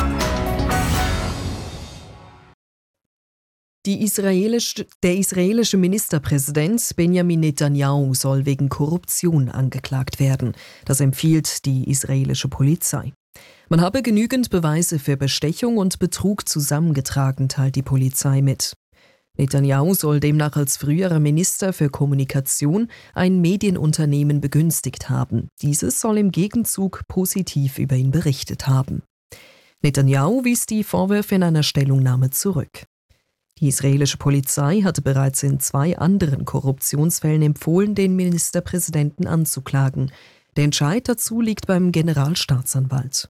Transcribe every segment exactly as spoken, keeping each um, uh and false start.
Die israelisch, der israelische Ministerpräsident Benjamin Netanyahu soll wegen Korruption angeklagt werden. Das empfiehlt die israelische Polizei. Man habe genügend Beweise für Bestechung und Betrug zusammengetragen, teilt die Polizei mit. Netanyahu soll demnach als früherer Minister für Kommunikation ein Medienunternehmen begünstigt haben. Dieses soll im Gegenzug positiv über ihn berichtet haben. Netanyahu wies die Vorwürfe in einer Stellungnahme zurück. Die israelische Polizei hatte bereits in zwei anderen Korruptionsfällen empfohlen, den Ministerpräsidenten anzuklagen. Der Entscheid dazu liegt beim Generalstaatsanwalt.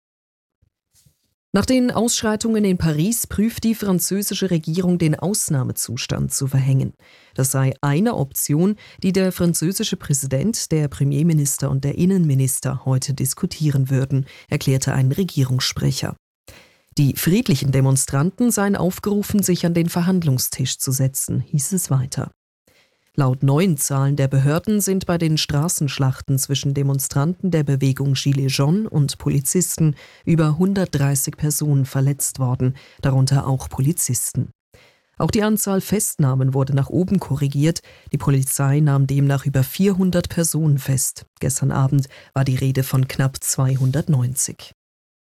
Nach den Ausschreitungen in Paris prüft die französische Regierung, den Ausnahmezustand zu verhängen. Das sei eine Option, die der französische Präsident, der Premierminister und der Innenminister heute diskutieren würden, erklärte ein Regierungssprecher. Die friedlichen Demonstranten seien aufgerufen, sich an den Verhandlungstisch zu setzen, hieß es weiter. Laut neuen Zahlen der Behörden sind bei den Straßenschlachten zwischen Demonstranten der Bewegung Gilets jaunes und Polizisten über hundertdreißig Personen verletzt worden, darunter auch Polizisten. Auch die Anzahl Festnahmen wurde nach oben korrigiert. Die Polizei nahm demnach über vierhundert Personen fest. Gestern Abend war die Rede von knapp zweihundertneunzig.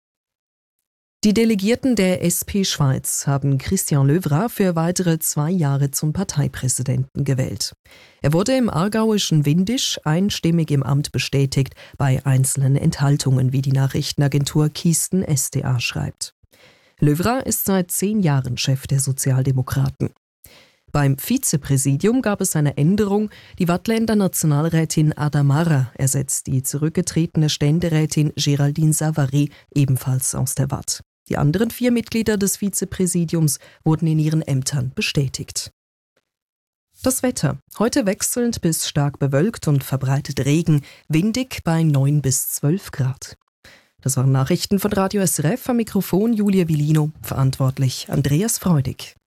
Die Delegierten der S P Schweiz haben Christian Löwra für weitere zwei Jahre zum Parteipräsidenten gewählt. Er wurde im aargauischen Windisch einstimmig im Amt bestätigt, bei einzelnen Enthaltungen, wie die Nachrichtenagentur Kiesten S D A schreibt. Löwra ist seit zehn Jahren Chef der Sozialdemokraten. Beim Vizepräsidium gab es eine Änderung. Die Waadtländer Nationalrätin Ada Mara ersetzt die zurückgetretene Ständerätin Géraldine Savary, ebenfalls aus der Waadt. Die anderen vier Mitglieder des Vizepräsidiums wurden in ihren Ämtern bestätigt. Das Wetter. Heute wechselnd bis stark bewölkt und verbreitet Regen, windig bei neun bis zwölf Grad. Das waren Nachrichten von Radio S R F, am Mikrofon Julia Villino, verantwortlich Andreas Freudig.